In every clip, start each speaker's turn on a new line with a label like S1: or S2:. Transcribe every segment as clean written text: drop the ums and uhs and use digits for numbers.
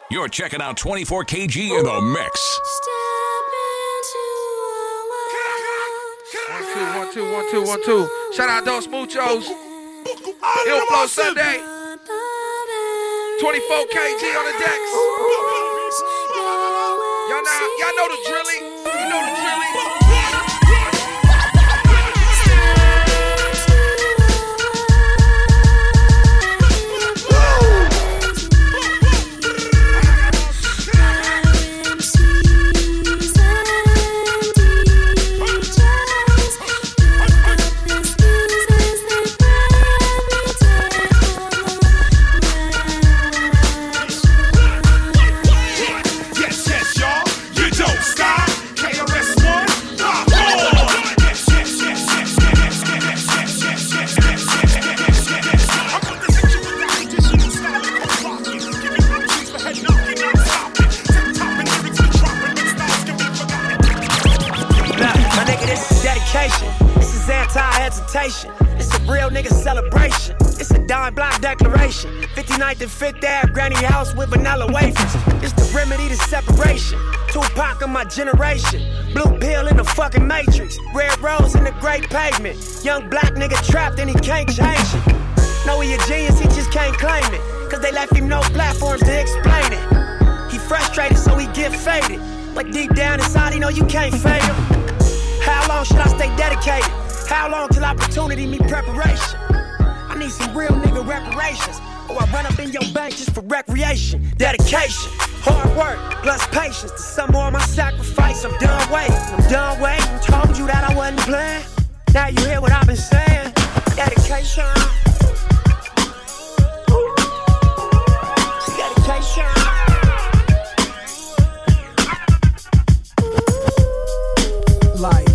S1: You're checking out 24KG in the mix.
S2: One, two. Shout out Dos Muchos. It'll Flow Sunday. 24KG on the decks. Y'all know the drilling. You know the drilling.
S3: It's a real nigga celebration. It's a dime block declaration. 59th and 5th Ave, granny house with vanilla wafers. It's the remedy to separation. Tupac of my generation. Blue pill in the fucking matrix. Red rose in the great pavement. Young black nigga trapped and he can't change it. Know he a genius, he just can't claim it. Cause they left him no platforms to explain it. He frustrated so he get faded. Like deep down inside he know you can't fade him. How long should I stay dedicated? How long till opportunity meet preparation? I need some real nigga reparations. Or I run up in your bank just for recreation. Dedication, hard work, plus patience. To some more of my sacrifice, I'm done waiting. Told you that I wasn't playing. Now you hear what I've been saying. Dedication. Dedication.
S4: Life.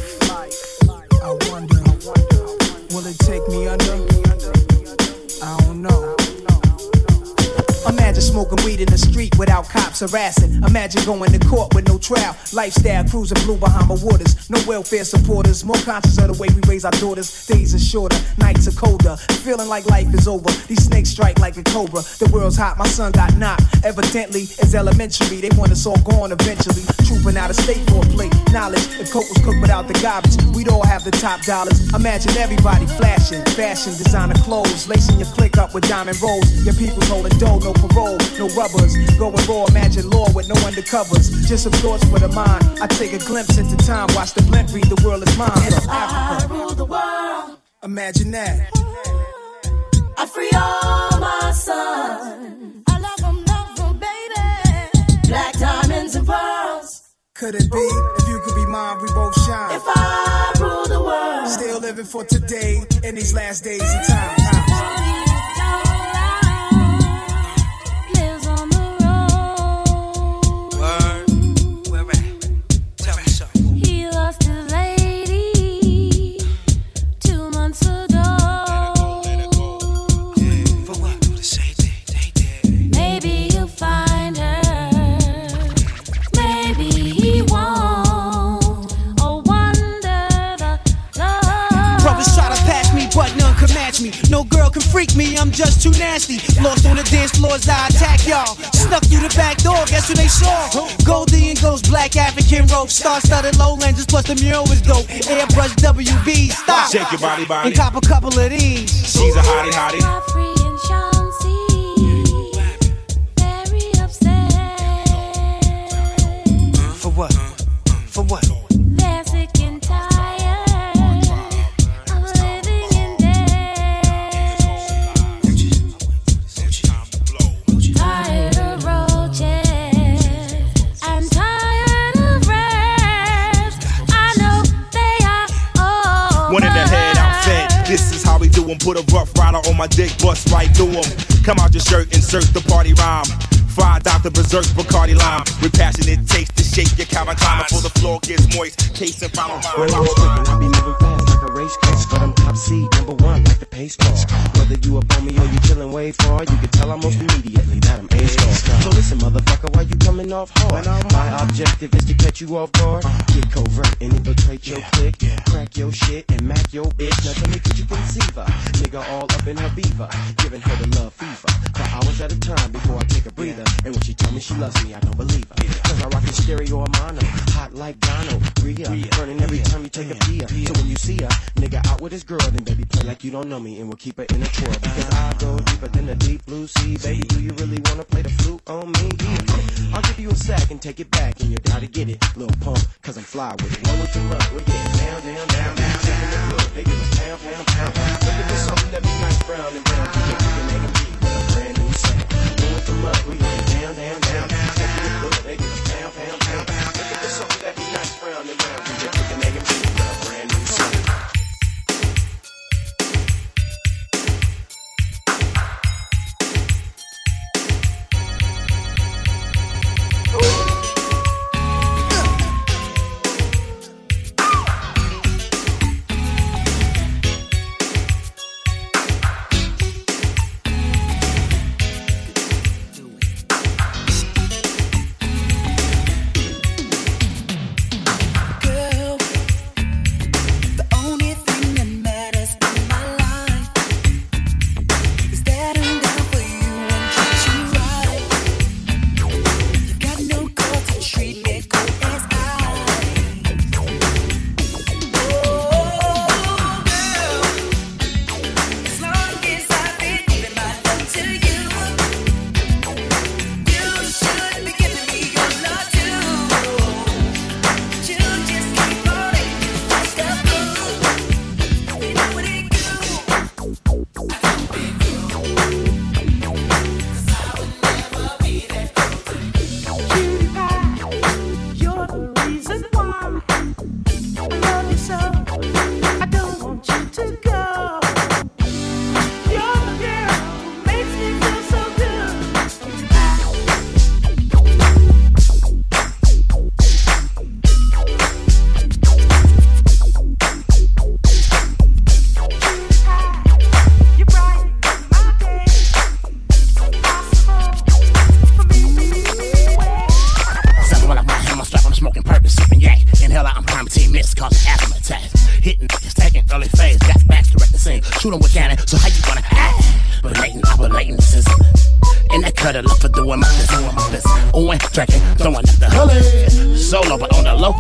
S4: Will it take me under? I don't know. Imagine smoking weed in the street without cops harassing. Imagine going to court with no trial. Lifestyle cruising blue Bahama waters. No welfare supporters. More conscious of the way we raise our daughters. Days are shorter, nights are colder. Feeling like life is over. These snakes strike like a cobra. The world's hot, my son got knocked. Evidently, it's elementary. They want us all gone eventually. Trooping out of state for a plate. Knowledge, if coke was cooked without the garbage, we'd all have the top dollars. Imagine everybody flashing. Fashion, designer clothes. Lacing your click up with diamond rolls. Your people's holding dough, no parole, no rubbers. Going raw, imagine law with no undercovers. Just some thoughts for the mind. I take a glimpse into time. Watch the blimp read the world is mine.
S5: I rule the world.
S4: Imagine that.
S5: I free all my sons. I love them, baby. Black diamonds and pearls.
S4: Could it be? If you could be mine, we both shine.
S5: If I rule the world.
S4: Still living for today in these last days of time.
S6: No girl can freak me, I'm just too nasty. Lost on the dance floors, I attack y'all. Snuck through the back door, guess who they saw? Goldie and Ghost, black African rope. Star-studded lowlanders, plus the mural was dope. Airbrush WB, stop.
S7: Shake your body,
S6: and cop a couple of these.
S7: She's a hottie.
S5: Very upset.
S6: For what? For what?
S5: They're sick and tired of living in debt. Tired of roaches and tired of rats. I know they are all.
S7: One in the head, I'm fed. This is how we do 'em. Put a rough rider on my dick, bust right through 'em. Come out your shirt, insert the party rhyme. Fried Dr. Berserk, Bacardi Lime. With passionate taste to shake your counter climber before the floor gets moist. Case and follow
S8: When I'm stripping, I be moving fast like a race car. But I'm top seed, number one, like the pace car. Whether you up on me or you chillin' way far, you can tell almost immediately that I'm A-star. So listen, motherfucker, why you coming coming off hard. My objective is to catch you off guard, get covert and infiltrate your clique, crack your shit and mac your bitch. Now tell me, could you conceive her? Nigga all up in her beaver, giving her the love fever for hours at a time before I take a breather. And when she tell me she loves me, I don't believe her. Cause I rock a stereo or mono, hot like Dono, Rhea, burning every time you take a pee. So when you see her, nigga out with his girl, then baby play like you don't know me and we'll keep her in a twirl. Because I go deeper than the deep blue sea. Baby, do you really wanna play the flute on me? Yeah. I'll give you a sack and take it back and you're down to get it. Little pump, cause I'm fly with it. Roll with the rug, we're getting down, down, down, down. Taking the look, they give us pound, pound, pound, pound. Looking for something that be nice, brown and brown. You can make it beat with a brand new sound. Roll with the rug, we're getting down, down, down, down. Taking the look, they give us pound, pound, pound, pound. Looking for something that be nice, brown and brown. You can make it beat with a brand new sound.
S9: Shoot 'em with cannon, so how you gonna act? Operating the system. And that cutter love for doing my business. Ooh, and drinking, throwing up the hully. Solo, but on the low,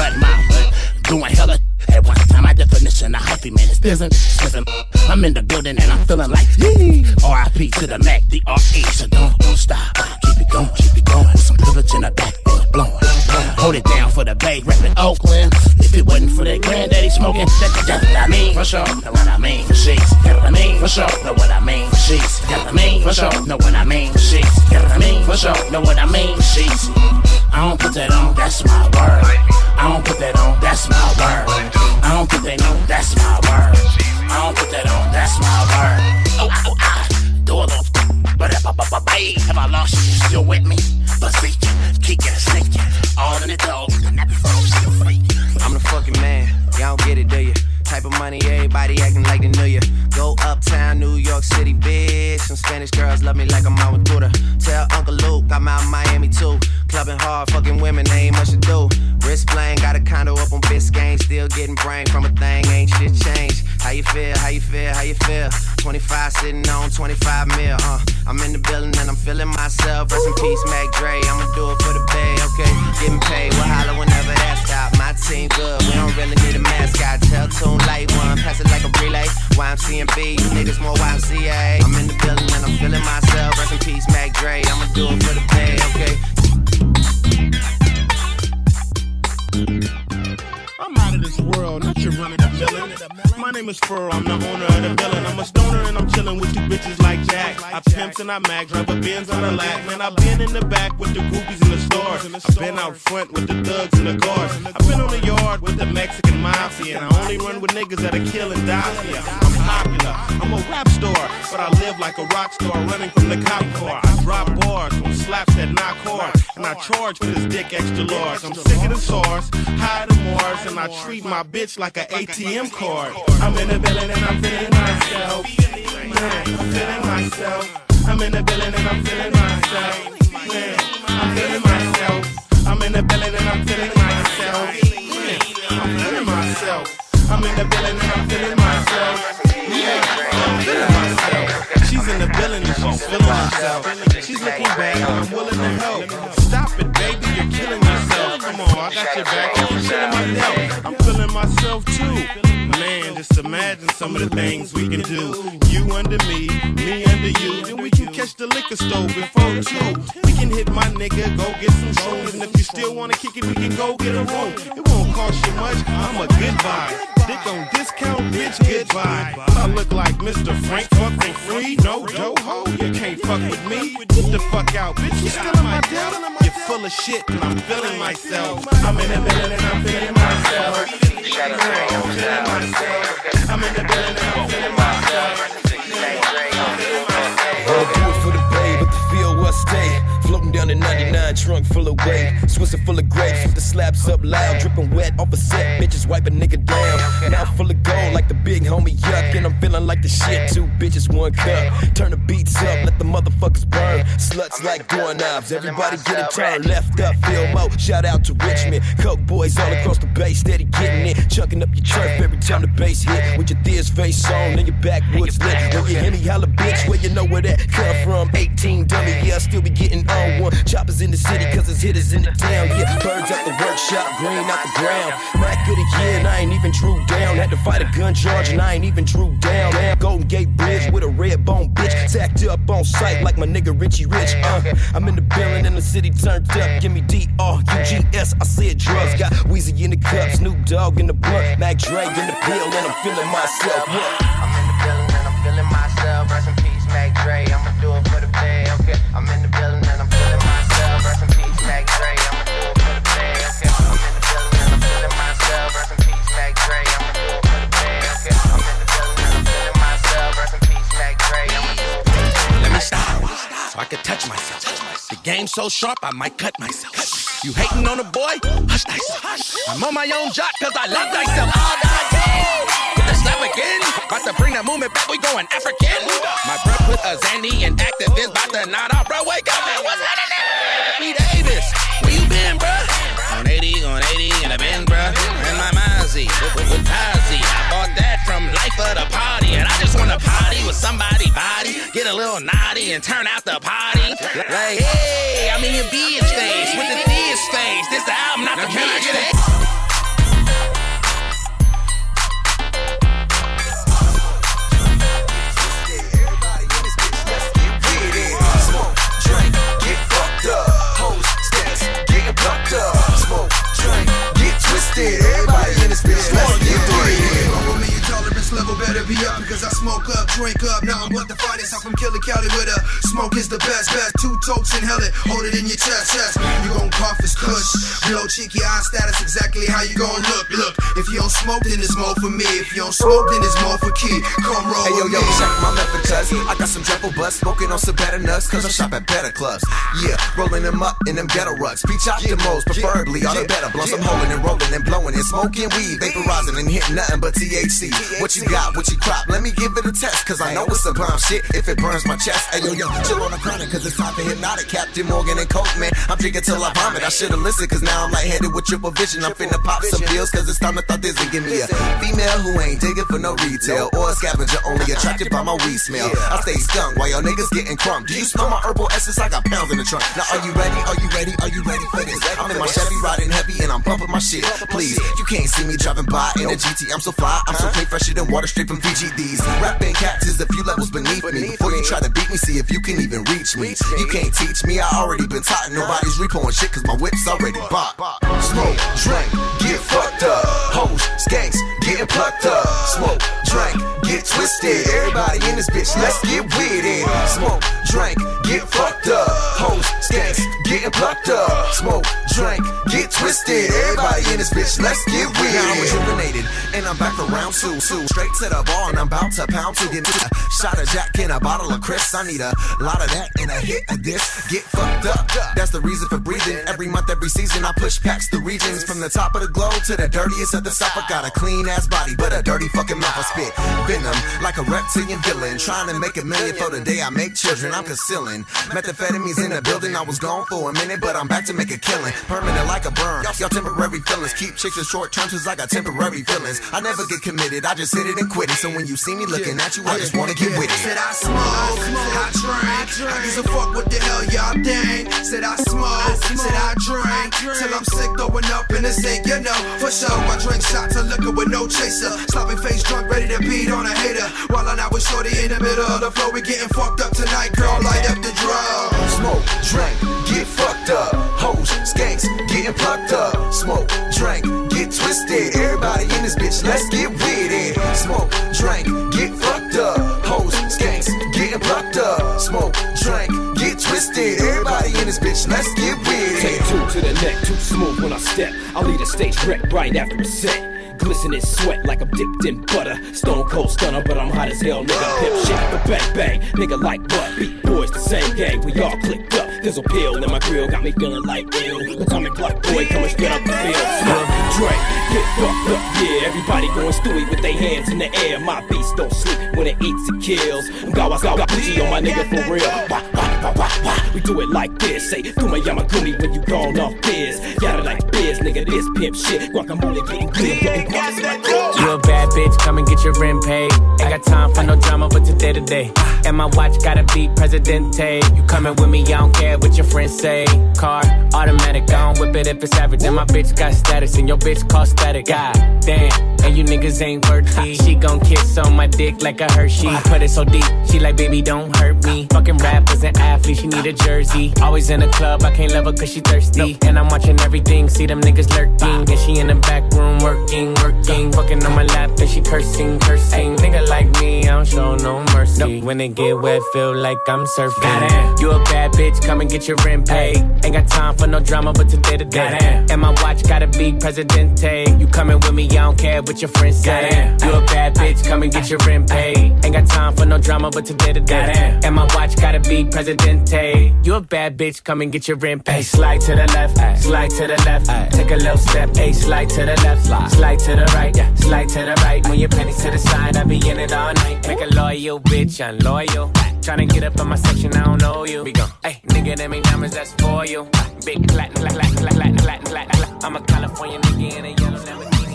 S9: my doing hella. At one time, my definition of hyphy, man, is business. I'm in the building and I'm feeling like, yee. R.I.P. to the Mac, D.R.E. So don't stop. Keep it going. With some privilege in the back, blowing. Hold it down for the Bay, reppin' Oakland. If it wasn't for that granddaddy smoking, that's what I mean. For sure, know what I mean. For sheets, know what I mean. For sure, know what I mean. For sheets, know what I mean. For sure, know what I mean. For sheets, know what I mean. For sure, know what I mean. For sheets. I don't put that on, that's my word. I don't put that on, that's my word. I don't put that on, that's my word. I don't put that on, that's my word. Do a little have I lost you? Still with me? But speak, keep getting sneaky. All in the dough, never still free.
S10: I'm the fucking man, y'all don't get it, do you? Type of money, everybody acting like they knew you. Go uptown, New York City, bitch. Some Spanish girls love me like I'm out with Buddha. Tell Uncle Luke I'm out in Miami too. Clubbing hard, fucking women, they ain't much to do. Wrist playing, got a condo up on Biscayne. Still getting brain from a thing, ain't shit changed. How you feel, how you feel, how you feel? 25 sitting on 25 mil, I'm in the building and I'm feeling myself. Rest in peace, Mac Dre, I'ma do it for the Bay, okay? Getting paid, we'll holler whenever that stop. My team good, we don't really need a mascot. Tell Tune Light One, pass it like a relay. YMCMB, you niggas more YMCA. I'm in the building and I'm feeling myself. Rest in peace, Mac Dre, I'ma do it for the Bay, okay?
S11: I'm out of this world, not your running the villain. My name is Furrow, I'm the owner of the villain. I'm a stoner and I'm chilling with two bitches like Jack. I pimps and I mag, drive a Benz on the lap. Man, I've been in the back with the groupies in the stores. I've been out front with the thugs in the cars. I've been on the yard with the Mexican mafia. And I only run with niggas that are killing Dacia. I'm popular, I'm a rap star, but I live like a rock star running from the cop car. I drop bars on slaps that knock hard, and I charge for this dick extra large. I'm sick of the SARS, high to Mars, and I treat my bitch like an ATM card. I'm in the building and I'm feeling myself. Man, I'm feeling myself. I'm in the building and I'm feeling myself. Man, I'm feeling myself. I got your back. I'm feeling myself. I'm feeling myself too. Man, just imagine some of the things we can do. You under me under you. Then we can catch the liquor store before 2. We can hit my nigga, go get some shrooms. And if you still wanna kick it, we can go get a room. It won't cost you much, I'm a good vibe. Dick on discount, bitch, good vibe. I look like Mr. Frank, fuck for free. No ho, you can't fuck with me. Get the fuck out, bitch, you still in my deal? You're full of shit and I'm feeling myself. I'm in the building and I'm feeling myself. I'm in the building and I'm feeling myself.
S12: I'll do it for the babe, but the field will stay. Floating down the 99, trunk full of weight. Swisser full of grapes, with the slaps up loud. Dripping wet off a set, bitches wipe a nigga down. Mouth full of gold like the big homie Yuck. And I'm feeling like the shit, 2 bitches, 1 cup. Turn the beats up, let the motherfuckers burn. Sluts like doorknobs, everybody get a turn. Left up, feel mo, shout out to Richmond. Coke boys all across the bay, steady getting it. Chucking up your turf every time the bass hit. With your Deer's face on and your backwoods lit. When you hear me holla bitch, where you know where that come from? 18 dummy, yeah, I still be getting on one. Choppers in the city, cause it's hitters in the town. Yeah, birds out the workshop, green out the ground. Mac of the year, and I ain't even drew down. Had to fight a gun charge, and I ain't even drew down. Golden Gate Bridge with a red bone bitch. Tacked up on sight like my nigga Richie Rich. I'm in the building and the city turned up. Give me D-R-U-G-S, I said drugs. Got Weezy in the cup, Snoop Dogg in the blunt. Mac Dre in the pill, and I'm feeling myself.
S10: I'm in the building and I'm feeling myself. Rest in peace, Mac Dre. I'ma do it for the pay, okay. I'm in the building and I'm feeling myself. Rest in peace, Mac Dre. I'ma do it for the pay, okay. I'm in the building and I'm feeling myself. Rest in peace, Mac Dre. I'ma do it for the pay, okay. I'm in the building and I'm feeling myself. Rest in peace, Mac Dre. I'ma do it for the pay.
S9: Let me stop so I can touch myself. The game's so sharp, I might cut myself. You hating on a boy? Hush thyself. I'm on my own jock cause I love thyself. All the the slap again. About to bring the movement back, we going African. My bro put a Zandy in activist, about to nod off, bro, wake up, man, what's happening? Me Davis, where you been, bro? On 80 in the Benz, bro. And my Mozzie, with Tazi. I bought that from Life of the Party, and I just wanna party with somebody body, get a little naughty and turn out the party. Like, hey, I'm in your bitch face, with the dish face. This the album, not the bitch face.
S13: Smoke, drink, get twisted. Everybody in this bitch, let's get through it. Roll me, your tolerance level better be up because I smoke up, drink up. Now I'm what the finest. I'm from Killer Cali with a smoke is the best. 2 totes, inhale it, hold it in your chest. You gon' cough, it's kush. Blow cheeky eye status, exactly how you gon' look. If you don't smoke, then it's more for me. If you don't smoke, then it's more for Key. Come roll.
S14: Hey yo, check my method, cuz I got some dreadful buzz, smoking on some better nuts, cause I shop at better clubs. Yeah, rolling them up in them ghetto rugs. Peach out the most, preferably all the better blunts. I'm holding and rolling and blowing and smoking weed, vaporizing and hitting nothing but THC. What you got, what you crop? Let me give it a test, cause I know it's some bomb shit if it burns my chest. Hey yo, chill on the chronic, cause it's time for hypnotic. Captain Morgan and Coke, man, I'm drinking till I vomit. I should've listened, cause now I'm lightheaded with triple vision. I'm finna pop some pills, cause it's time to thought this and give me a female who ain't digging for no retail, or a scavenger only attracted by my weed smell. I stay skunk while y'all niggas getting crumb. Do you smell my herbal essence? I got pounds in the trunk. Now are you ready? Are you ready? Are you ready for this? I'm in my Chevy riding heavy and I'm pumping my shit. Please, you can't see me driving by in a GT. I'm so fly, I'm so clean, fresher than water straight from VGDs. Rapping cats is a few levels beneath me. Before you try to beat me, see if you can even reach me. You can't teach me, I already been taught. Nobody's repoing shit cause my whip's already bought.
S13: Smoke, drink, get fucked up. Hoes, skanks, getting plucked up. Smoke, drink, get twisted. Everybody in this bitch, let's get with it. Smoke, drink, get fucked up. Hoes, skanks, getting plucked up. Smoke, drink, get twisted. Everybody in this bitch, let's get with it.
S14: Now I'm rejuvenated and I'm back for round 2. Straight to the ball and I'm about to pound 2. Get a shot of Jack and a bottle of Chris. I need a lot of that and a hit of this. Get fucked up, that's the reason for breathing. Every month, every season, I push packs the regions. From the top of the globe to the dirtiest of the south. I got a clean ass body, but a dirty fucking mouth. I spit venom like a reptilian villain. Trying to make $1 million for the day I make children. I'm concealing methamphetamines in the building. I was gone for a minute, but I'm back to make a killing. Permanent like a burn. Y'all temporary feelings. Keep chicks in short terms cause I got temporary feelings. I never get committed, I just hit it and quit it. So when you see me looking at you, I just wanna get with it.
S13: Said I smoke, I drink. I gives a fuck what the hell y'all think. Said I smoke, said I drink. till I'm sick, throwing up in the sink, you know. For sure, I drink shots of liquor with no chaser. Sloppy face drunk, ready to beat on a hater. While I'm out with shorty in the middle of the floor, we getting fucked up tonight, girl, light up the drum.
S14: Smoke, drink, get fucked up. Hoes, skanks, getting plucked up. Smoke, drink, get twisted. Everybody in this bitch, let's get with it. Smoke, drink, get fucked up. Hoes, skanks, getting plucked up. Smoke, drink, get twisted. Everybody in this bitch, let's get with it.
S15: Take two to the neck, too smooth when I step. I'll lead a stage wreck right after a set. Glistening sweat like I'm dipped in butter. Stone cold stunner, but I'm hot as hell, nigga. Pip shit, but bang bang, nigga like what? Beat boys, the same gang, we all clicked up. There's a pill in my grill, got me feeling like ill. Atomic black boy coming straight up the field. Smoke, drink, get fucked up, yeah. Everybody going stewy with their hands in the air. My beast don't sleep when it eats, it kills. Gawa Gucci on my nigga for real. Wah, wah, wah, wah, wah. We do it like this. Say, Kuma Yamakuni when you gone off biz. Yada like biz, nigga, this pimp shit. Guacamole getting good.
S16: You a bad bitch, come and get your rent paid. Ain't got time for no drama, but today to day. And my watch gotta be Presidente. You coming with me, I don't care what your friends say. Car, automatic, I don't whip it if it's average. And my bitch got status, and your bitch cost static. God damn, and you niggas ain't worthy. She gon' kiss on my dick like a Hershey. I put it so deep, she like, baby, don't hurt me. Fucking rappers and athletes, she need a jersey. Always in the club, I can't love her cause she thirsty. And I'm watching everything, see them niggas lurking. And she in the back room working. Fucking on my lap and she cursing. Nigga like me, I don't show no mercy. When it get wet, feel like I'm surfing. Goddamn. You a bad bitch, come and get your rent paid. Ain't got time for no drama, but today to day. And my watch gotta be Presidente. You coming with me, I don't care what your friends say. You a bad bitch, come and get your rent paid. Ain't got time for no drama, but today to day. And my watch gotta be Presidente. You a bad bitch, come and get your rent paid. Slide to the left, slide to the left. Take a little step, slide to the left, slide to the right, slide to the right. Move your panties to the side, I be in it all night. Make a loyal bitch, unloyal. Tryna get up on my section, I don't know you. We gon' hey, nigga, that make diamonds, that's for you. Big platinum, platinum. I'm a California nigga in a yellow Lamborghini.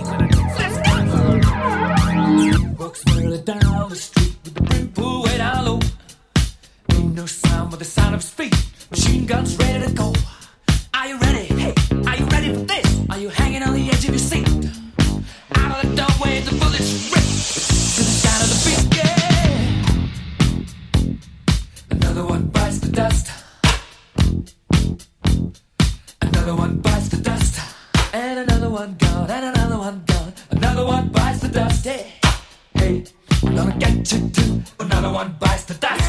S17: Walks further down the street with the brim pulled way down low. Ain't no sound but the sound of his feet. Machine guns ready to go. Are you ready? Hey, are you ready for this? Are you hanging on the edge of your seat? Out of the doorway, the bullets rip to the sound of the beat, yeah. Another one bites the dust. Another one bites the dust. And another one gone, and another one gone. Another one bites the dust, yeah. Hey, I'm gonna get you too. Another one bites the dust.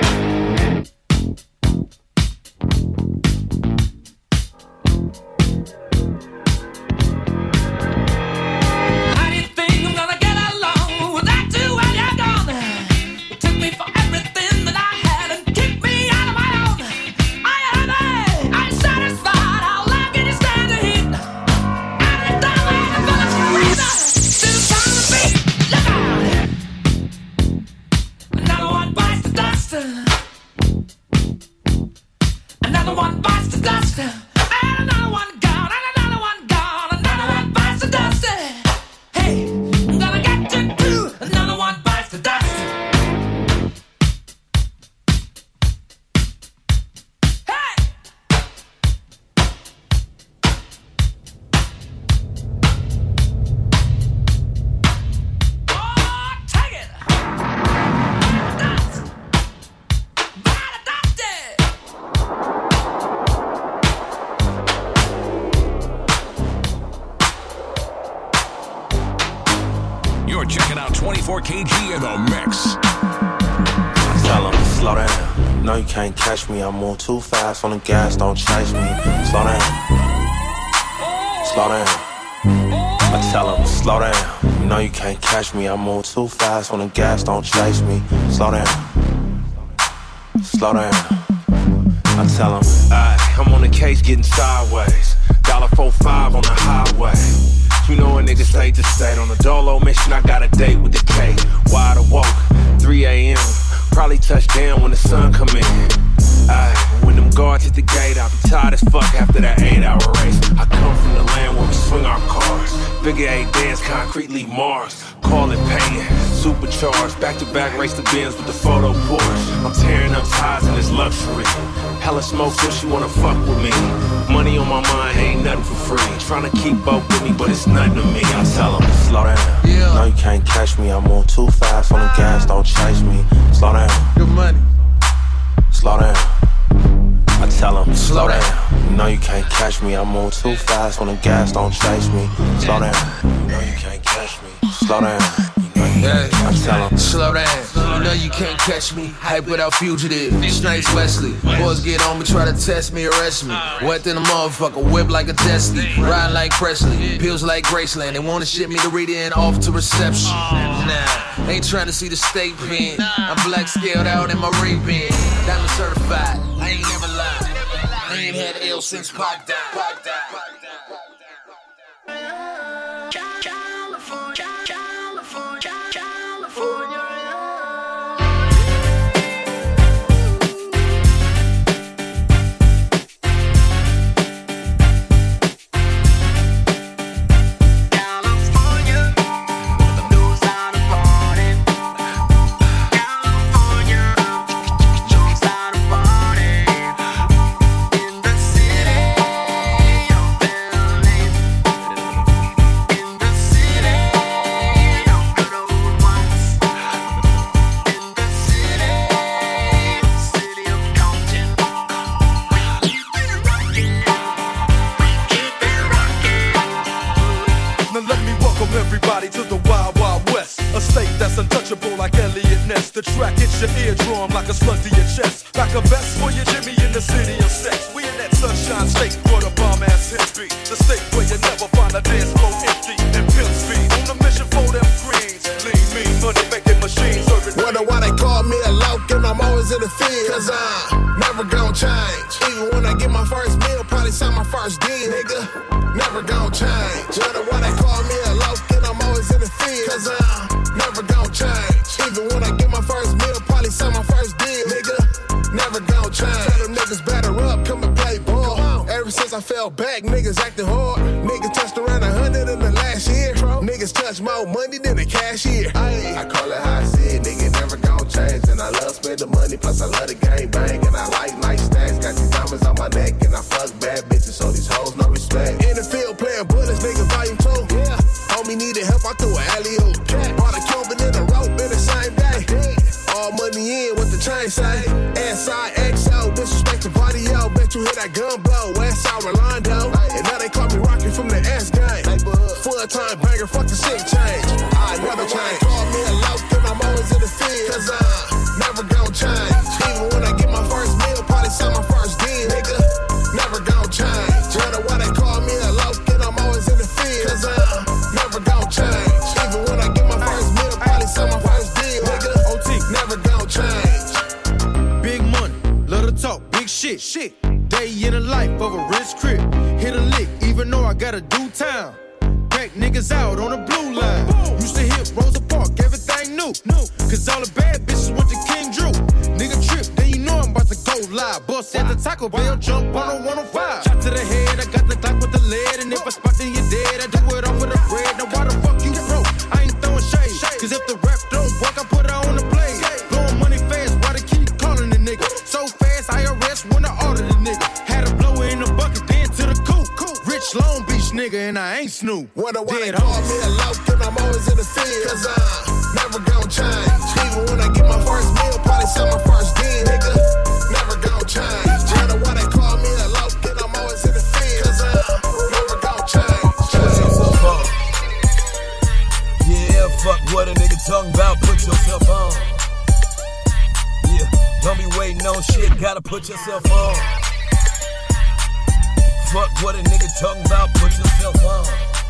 S17: Another one bites the dust. And another one gone. And another one gone. Another one bites the dust. Hey, I'm gonna get you too. Another one bites the dust. Hey! Oh, take it! Dust!
S1: You're checking out 24 KG in the mix.
S18: Tell them, slow down. No, you can't catch me. I move too fast on the gas, don't chase me. Slow down. Slow down. I tell them, slow down. You know you can't catch me. I move too fast on the gas, don't chase me. Slow down. Slow down. I tell them, I'm on the case getting sideways. $1.45 on the highway. You know a nigga stay to state. On a dolo mission, I got a date with the K. Wide awoke, 3 a.m. Probably touch down when the sun come in. When them guards hit the gate, I'll be tired as fuck after that 8-hour race. I come from the land where we swing our cars. Figure 8 dance, concretely Mars. Call it paying, supercharged. Back-to-back race the Benz with the photo Porsche. I'm tearing up ties in this luxury. Hella smoke so she wanna fuck with me. Money on my mind, ain't nothing nothing for free. Tryna keep up with me, but it's nothing to me. I tell them, slow down. No, you can't catch me. I'm on too fast on the gas, don't chase me. Slow down.
S2: Good money.
S18: Slow down. I tell them, slow down. No, you can't catch me. I'm on too fast on the gas, don't chase me. Slow down. No, you can't catch me. Slow down.
S2: Yeah,
S18: I tell them,
S2: slow down. You know you can't catch me. Hype without fugitive. Snakes Wesley. Boys get on me, try to test me, arrest me. Wet than a motherfucker, whip like a Tesla. Ride like Presley, pills like Graceland. They wanna ship me to read in off to reception. Nah, ain't trying to see the state pen. I'm black scaled out in my ring pen. Diamond certified, I ain't never lied. I ain't had L since Pac died.
S19: The track hits your eardrum like a slug to your chest. Like a vest for your Jimmy in the city of sex. We in that sunshine state for the bomb ass hip beat. The state where you never find a dance floor empty and pimp speed. On a mission for them greens. Lean, mean, money making machines.
S20: Wonder why they call me a loke and I'm always in the field. Cause I'm never gonna change. Even when I get my first meal, probably sign my first deal, nigga. Never gonna change. Wonder why they call me a loke and I'm always in the field. Cause I'm never gonna change. Even when I get my first meal, probably sign my first deal, nigga. Never gon' change. Tell them niggas batter up, come and play ball. Ever since I fell back, niggas acting hard. Niggas touched around 100 in the last year. Niggas touch more money than the cashier. I call it how I see it, nigga, never gon' change. And I love spending money, plus I love the gang bang. And I like nice stacks, got these diamonds on my neck. And I fuck bad bitches, so these hoes no respect. In the field playing bullets, nigga, volume 2. Yeah. Homie needed help, I threw an alley-oop. Bought a Cuban and a rope in the same day. All money in, what the chain say? S-I-X-O, disrespect to body, yo. Bet you hear that gun blow. Westside Rolando. And now they call me Rocky from the S-Gang. Full-time banger, fuck the shit change. I never change. Call me a loke and I'm always in the field. Cause I'm never gon' change. Even when I get my first meal, probably sign my first deal, nigga. Never gon' change. Wonder why they call me a loke and I'm always in the field. Cause I'm never gon' change. Even when I get my first meal, probably sign my first deal, nigga. OT, never gon' change.
S19: Big money, love to talk, big shit. Day in the life of a rich crib. Hit a lick, even though I gotta do time. Crack niggas out on the blue line. Used to hit Rosa Park, everything new. Cause all the bad bitches went to King Drew. Nigga trip, then you know I'm about to go live. Bust at the Taco Bell, jump on a 105. Shot to the head, I got the Glock with the lead. And if I spot then you're dead, I do it off of the bread. Now why the fuck you broke? I ain't throwing shade. Cause if the rap don't work, I put it on the blade. Blowing money fast, why they keep calling the nigga? So fast, IRS wanna order the nigga. Had a blower in the bucket, then to the coop. Rich Long Beach nigga, and I ain't Snoop.
S20: Wonder why they call me a loke and I'm always in the field. Cause I'm never gon' change. Even when I get my first meal, probably sign my first deal, nigga. Never gon' change. Wonder why they call me a loke and I'm always in the field. Cause I'm never gon' change.
S12: Yeah, fuck what a nigga talking about, put yourself on. Yeah, don't be waiting on shit, gotta put yourself on. Fuck what a nigga talking about, put yourself on.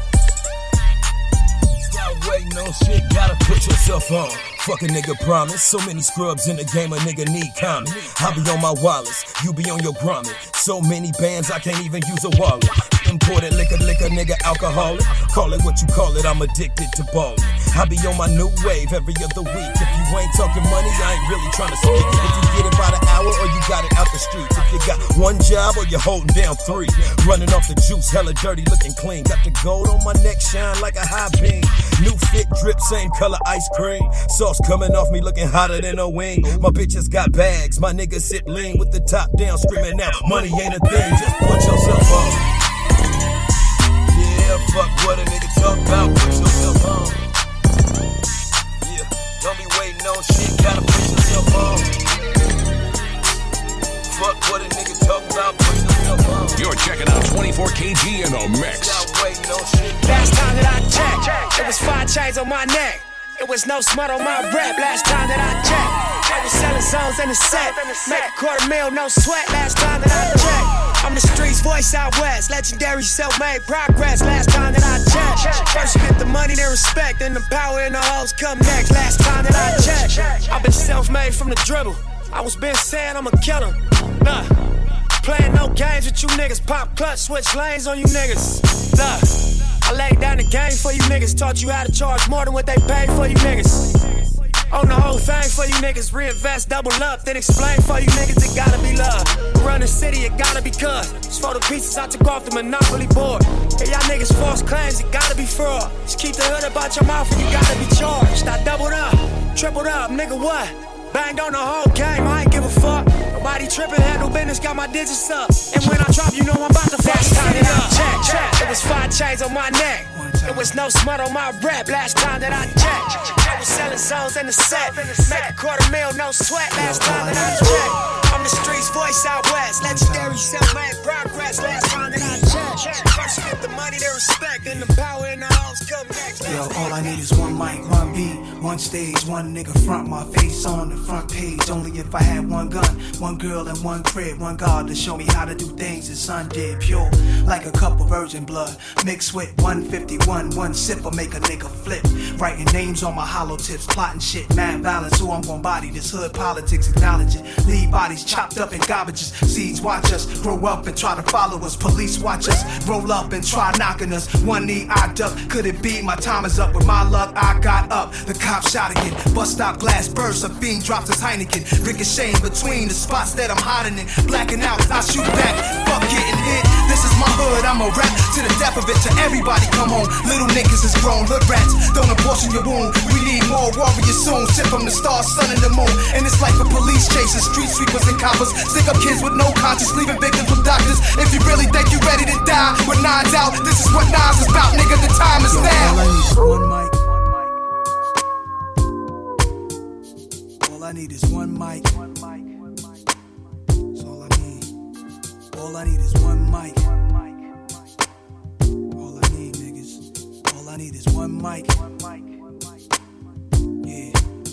S12: Stop waiting on shit, gotta put yourself on. Fuck a nigga promise, so many scrubs in the game, a nigga need comment. I be on my Wallace, you be on your grommet. So many bands, I can't even use a wallet. Imported liquor, nigga, alcoholic. Call it what you call it, I'm addicted to ballin'. I be on my new wave every other week. If you ain't talking money, I ain't really trying to speak. If you get it by the hour or you got it out the streets. If you got one job or you're holding down 3. Running off the juice, hella dirty, looking clean. Got the gold on my neck, shine like a high beam. New fit, drip, same color ice cream. Sauce coming off me looking hotter than a wing. My bitches got bags, my niggas sit lean with the top down, screaming out, money ain't a thing, just put yourself on.
S1: checking out 24KG in the mix.
S3: Last time that I checked, it was 5 chains on my neck. It was no smut on my rep. Last time that I checked, I was selling zones in the set. Make $250,000, no sweat. Last time that I checked, I'm the streets voice out west. Legendary self-made progress. Last time that I checked, first you get the money, then respect, then the power and the hoes come next. Last time that I checked, I've been self-made from the dribble. I was been saying I'm a killer. Nah, playing no games with you niggas. Pop clutch, switch lanes on you niggas. Nah, I laid down the game for you niggas. Taught you how to charge more than what they paid for you niggas. Own the whole thing for you niggas. Reinvest, double up, then explain for you niggas. It gotta be love. Run the city, it gotta be cuz. Just for the pieces I took off the Monopoly board. Hey, y'all niggas false claims, it gotta be fraud. Just keep the hood about your mouth and you gotta be charged. I doubled up, tripled up, nigga what? Banged on the whole game, I ain't give a fuck. Nobody trippin', handle business, got my digits up. And when I drop, you know I'm about to fuck it up. Check. It was 5 chains on my neck. It was no smut on my rep. Last time that I checked, I was selling zones in the set. Make $250,000, no sweat. Last time that I checked, I'm the streets voice out west. Legendary self-made progress. Last time that I checked, first you get the money, then respect, then the power and the hoes come next.
S4: Yo, all I need is one mic, one beat, one stage, one nigga front, my face on the front page. Only if I had one gun, one girl and one crib, one God to show me how to do things the sun did. Pure, like a cup of virgin blood, mixed with 151, one sip will make a nigga flip. Writing names on my hollow tips, plotting shit, mad violence. Who I'm gon' body this hood politics, acknowledge it. Leave bodies chopped up in garbages. Seeds watch us grow up and try to follow us. Police watch us roll up and try knocking us. One knee I duck, could it be my time is up? With my luck I got up, the cop shot again. Bus stop glass burst, a fiend drops his Heineken. Ricocheting between the spots that I'm hiding in. Blacking out, I shoot back, fuck getting hit. This is my hood, I'm a rap to the death of it. To everybody come home, little niggas is grown. Hood rats, don't abortion your wound. We need more warriors soon. Shit from the stars, sun and the moon. And it's like a police chasing street sweepers and coppers. Stick up kids with no conscience, leaving victims with doctors. If you really think you ready to die with nines out, this is what nines is about, nigga. The time is now. All I need is one mic. That's all I need. All I need is one mic. All I need, niggas. All I need is one mic. Yeah.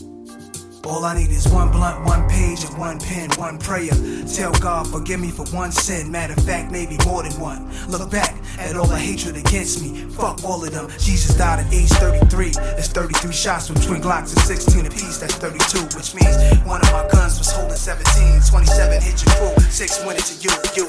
S4: All I need is one blunt, one page, and one pen, one prayer. Tell God, forgive me for one sin. Matter of fact, maybe more than one. Look back at all the hatred against me. Fuck all of them. Jesus died at age 33. It's 33 shots from twin Glocks and 16 apiece. That's 32, which means one of my guns was holding 17. 27 hit your crew, 6 went it to you.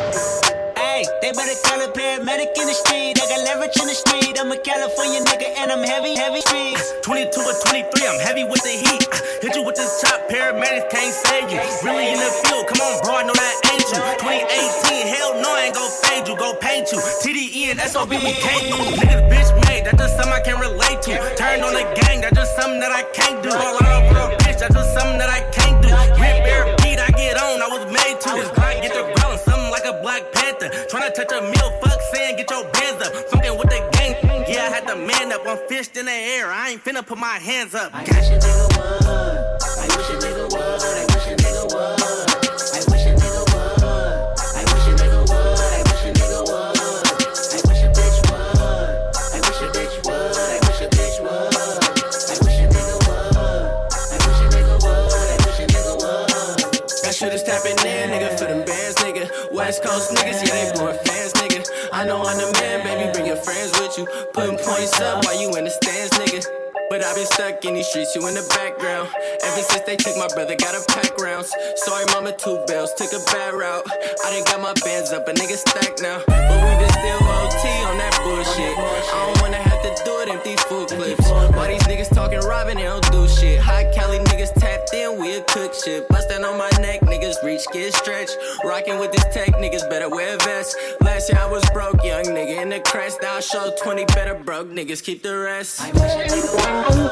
S21: Hey, they better call a paramedic in the street. I got leverage in the street. I'm a California nigga and I'm heavy streets.
S22: 22 or 23, I'm heavy with the heat. Hit you with this chop, paramedics can't save you. Really in the field, come on, bro, I know that ain't you. 2018, hell no, I ain't gon' fade you, go paint you. TDE and SOB, we can't do. Niggas bitch made, that's just something I can relate to. Turn on the gang, that's just something that I can't do. Fall out for a bitch, that's just something that I can't do. Rip air beat, I get on, I was made to. This Glock get the growling, something like a Black Panther. Tryna touch a meal, fuck saying, get your bands up. Fucking with the gang, yeah, I had to man up. One fist in the air, I ain't finna put my hands up.
S21: I wish a nigga would. I wish a nigga would. I wish a nigga would. I wish a nigga would. I wish a nigga would. I wish a nigga would. I wish a bitch would. I wish a bitch would. I wish a bitch would. I wish a nigga would. I wish a nigga would. I wish a nigga would.
S23: That shit is tapping in, nigga, for them bands, nigga. West Coast niggas, yeah, they blowing fans, nigga. I know I'm the man, baby, bring your friends with you. Putting points up while you in the stands, nigga. But I've been stuck in these streets, you in the background. Ever since they took my brother, got a pack rounds. Sorry, mama, 2 bells, took a bad route. I done got my bands up, a nigga stacked now. But we been still OT on that bullshit. I don't wanna have to do it, empty food clips. Why these niggas talking robbing, they don't do shit. High Cali niggas tapped in, we a cook shit. Bustin' on my neck, niggas reach, get stretched. Rockin' with this tech, niggas better wear vests. Last year I was broke, young nigga in the crest. Now I show 20 better broke niggas, keep the rest.
S21: I wish a nigga would. I wish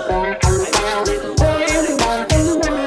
S21: a nigga would. I wish a nigga would.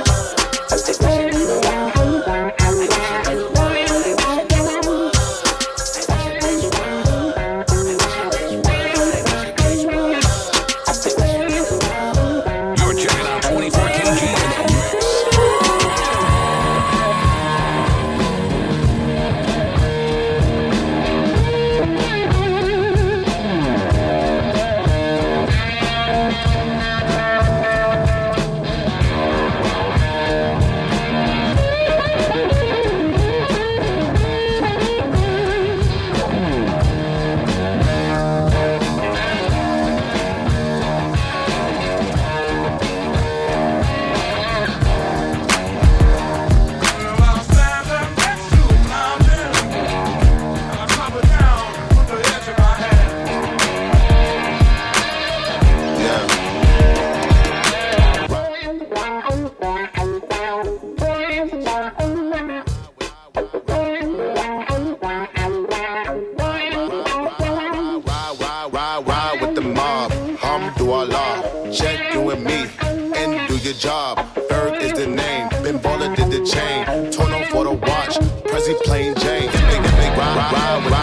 S5: your job. Berg is the name. Ben Baller did the chain. Torno for the watch. Prezi plain Jane. Big ride with the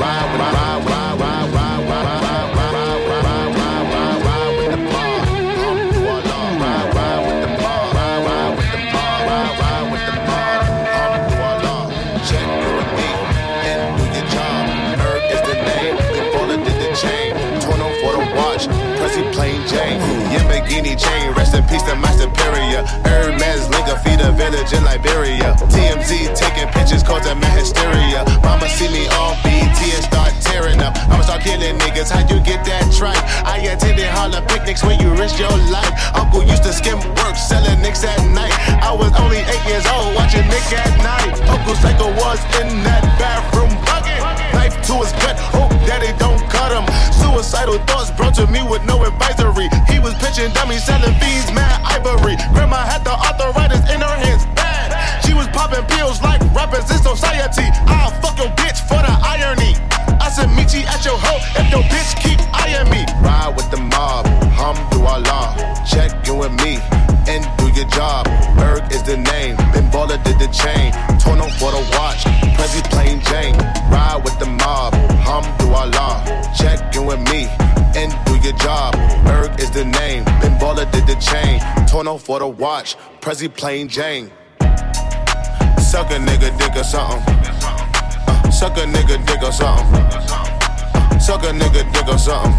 S5: Lamborghini chain, rest in peace to my superior. Hermes Linker feed a village in Liberia. TMZ taking pictures causing my hysteria. Mama see me on BT and start tearing up. I'ma start killing niggas, how you get that tripe? I attended Harlem picnics when you risk your life. Uncle used to skim work, selling nicks at night. I was only 8 years old, watching Nick at night. Uncle Psycho was in that bathroom bucket. Knife to his gut, hope daddy don't cut him. Suicidal thoughts brought to me with no advisory. He was pitching dummies, selling fiends, mad ivory. Grandma had the arthritis in her hands, bad. She was popping pills like rappers in society. I'll fuck your bitch for the irony. I said meet you at your hoe if your bitch keep eyeing me. Ride with the mob, Alhamdulillah. Check you and me and do your job. Berg is the name, Ben Baller did the chain. Torno for the watch, Prezi plain Jane. Ride with the mob, Alhamdulillah. Check you and me and do your job. Berg is the name, Ben Baller did the chain. Torno for the watch, Prezi plain Jane. Suck a nigga dick or something. Suck a nigga dick or something. Suck a nigga dick or something.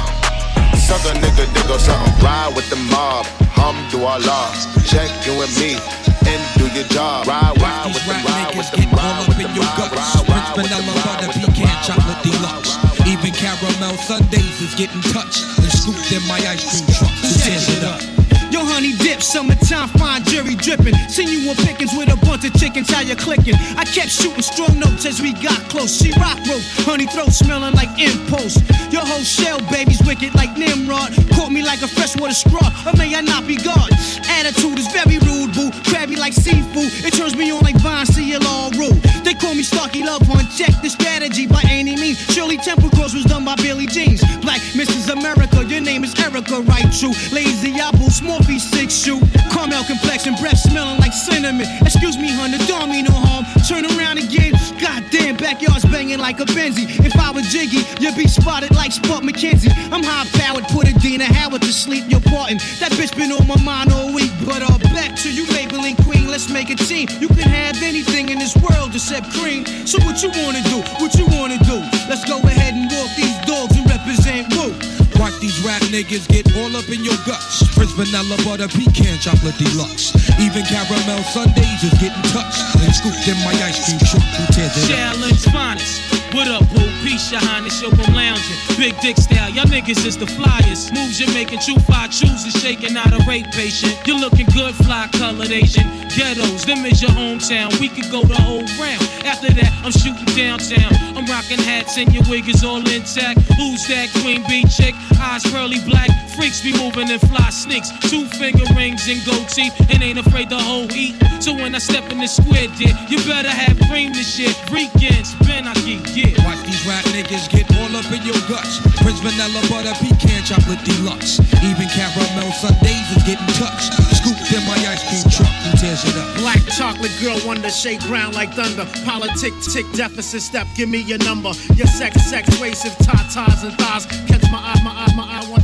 S5: Suck a nigga dick or something. Ride with the mob, Alhamdulillah. Check you and me and do your job. Ride with the ride with the ride with the
S6: Prince Vanilla Butter Pecan Chocolate Deluxe. Even caramel sundaes is getting touched and scooped in my ice cream truck. Who tears it up?
S7: Yo, honey dip, summertime, fine jury dripping. Seen you on pickings with a bunch of chickens, how you clicking? I kept shooting strong notes as we got close. She rock rope, honey throat smelling like impulse. Your whole shell, baby's wicked like Nimrod. Caught me like a freshwater straw, or may I not be God? Attitude is very rude, boo. Crabby like seafood, it turns me on like Vine, see it all rude. They call me Starkey Love Hunt, check the strategy by any means. Shirley Temple Cross was done by Billy Jeans. Black Mrs. America, your name is Erica, right? True. Lazy apple, Smurfy 6 shoe. Caramel complexion, breath smelling like cinnamon. Excuse me, honey, don't mean no harm. Turn around again, goddamn, backyard's banging like a Benzie. If I was Jiggy, you'd be spotted like Spud McKenzie. I'm high powered, put Adina Howard to sleep, you're parting. That bitch been on my mind all week, but back to you labeling queen, let's make a team. You can have anything in this world except cream. So what you wanna do? What you wanna do? Let's go ahead and walk these dogs and represent Woo.
S6: Watch these rap niggas get all up in your guts. Prince Vanilla Butter Pecan Chocolate Deluxe. Even caramel sundaes is getting touched and scooped in my ice cream truck. Who tears it up?
S24: Challenge finest. What up, boo? Peace, your highness, yo, I'm lounging. Big dick style, y'all niggas is the flyers. Moves you're making, true fire chooses, shaking out a rape patient. You're looking good, fly colored Asian. Ghettos, them is your hometown. We could go the whole round. After that, I'm shooting downtown. I'm rocking hats and your wig is all intact. Who's that queen bee chick? Eyes pearly black. Freaks be moving in fly sneaks. 2-finger rings and gold teeth. And ain't afraid to hold heat. So when I step in the square, dear, you better have cream this shit. Weekends, Benaki, yeah.
S6: Watch these rap niggas get all up in your guts. Prince Vanilla Butter Pecan Chocolate Deluxe. Even caramel sundaes is getting touched. Scooped in my ice cream truck. Who tears it up?
S7: Black chocolate girl, wonder shake ground like thunder. Politic, tick, deficit step, give me your number. Your sex, wasted, tatas and thighs. Catch my eye, once.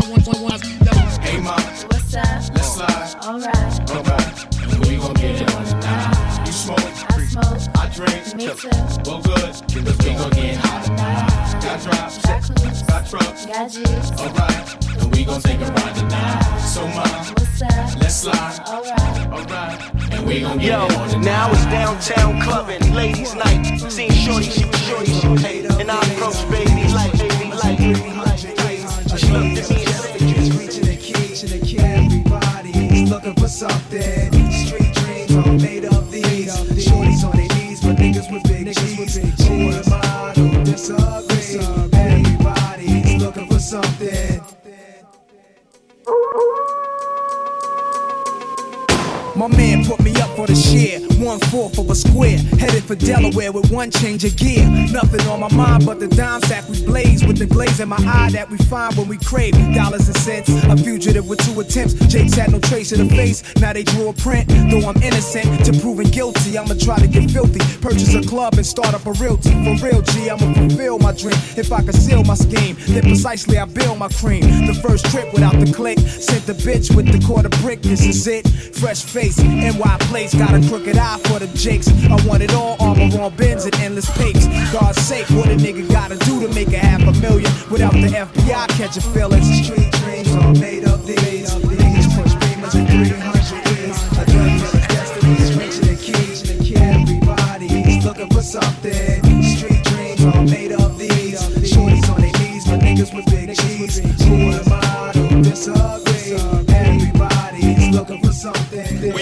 S21: Hey, ma, what's up? Let's slide. Alright. And we gon' get it on tonight. You smoke, I smoke, I drink, me too. Well, good, cause we gon' get hot tonight. Got drops, got trucks, got G's. Alright, and we gon' take a ride tonight. So, ma, what's up? Let's slide. Alright. And we gon' get it on tonight.
S25: Now it's downtown clubbing, ladies' night. Seen shorty, she was shorty, and I approached baby like. She looked at me and said,
S4: reaching the key, everybody's looking for something. Street dreams all made of these. Shorties on their knees, but niggas with big G's. Who am I to disagree? Everybody's looking for something. My man put me up for the share. 1/4 of a square, headed for Delaware with one change of gear. Nothing on my mind but the dime sack we blaze, with the glaze in my eye that we find when we crave dollars and cents. A fugitive with 2 attempts. Jakes had no trace of the face, now they drew a print. Though I'm innocent to proving guilty, I'ma try to get filthy. Purchase a club and start up a realty. For real, G, I'ma fulfill my dream. If I conceal my scheme, then precisely I build my cream. The first trip without the click, sent the bitch with the quarter brick. This is it, fresh face, NY place. Got a crooked eye for the Jakes. I want it all, armor on bins and endless papes. God's sake, what a nigga gotta do to make a $500,000 without the FBI catching feelings. Street dreams all made up these. Niggas push beamers in 300 years. A drug dealer's destiny is richer than keys. Everybody's looking for something. Street dreams all made up these. Shorties on their knees, but niggas with big cheese. Who am I to disagree? Everybody's looking for something.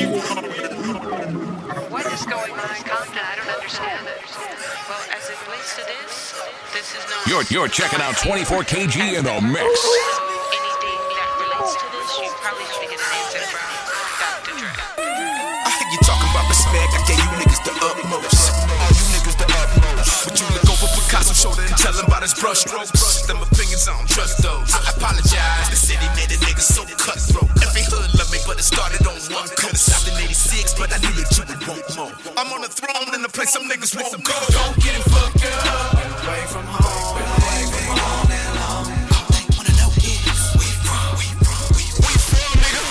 S8: What is going on in Compton? I don't understand it. Well, as it relates to this is not...
S1: You're checking out 24 KG in the mix.
S8: Anything that relates to this, you probably should get an answer from Dr. Dre.
S9: I hear you talking about respect. I gave you niggas the utmost. All you niggas the utmost. But you look over Picasso shoulder and tell him about his brush strokes. Them opinions, I don't trust those. I apologize. The city made a nigga so cutthroat. Every hood love me, but it started on one coast. Stopped in 86, but I knew that you would want more. I'm on the throne in the place some niggas won't go. Don't get it fucked up. Away from home. Away from home that long. All they wanna know is we from, nigga.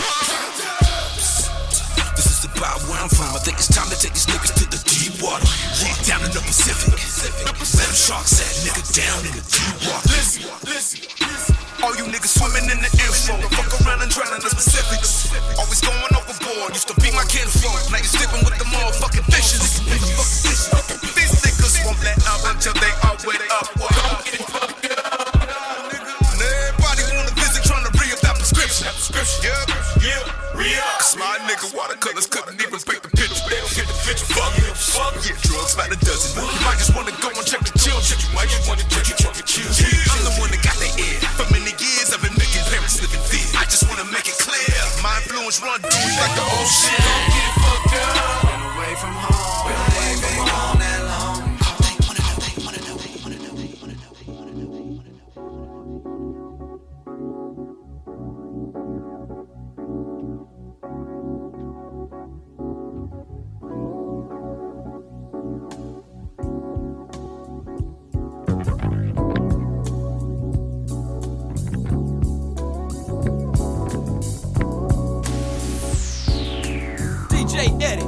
S9: This is about where I'm from. I think it's time to take these niggas to the deep water. Yeah, down in the Pacific. Let them sharks that nigga down in the deep water. Listen. All you niggas swimming in the info. Fuck around and drown in the specifics. Always going overboard. Used to be my kinfolk. Now you sleeping with the motherfucking fishes. These niggas won't let up until they all wet up. Don't get fucked up. And everybody wanna visit trying to re-up that prescription. Yeah, re-up. Cause my nigga watercolors couldn't even paint the picture. They don't get the picture. Fuck yeah, drugs like a dozen. You might just wanna go and check the children. You might just wanna check the children. I'm the one that got their ear. For many years I've been making parents live in fear. I just wanna make it clear. My influence run dudes like the old shit. Don't get fucked up. Been away from home. Been away from home that long. DJ Eddie.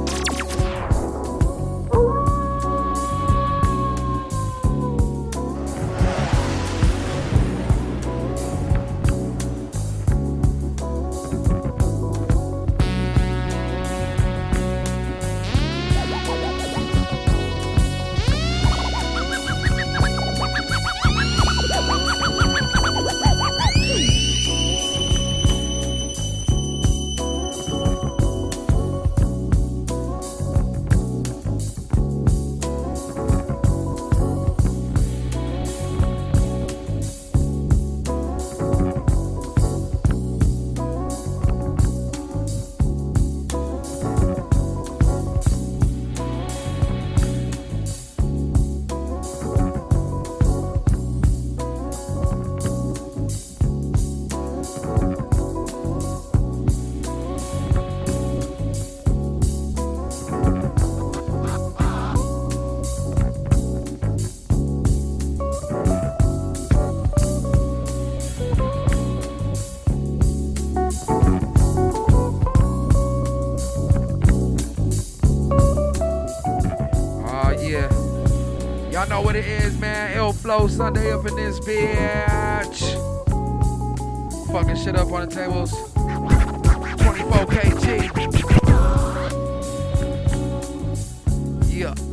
S10: Y'all know what it is, man. Ill Flow Sunday up in this bitch. Fucking shit up on the tables. 24 KG. Yeah.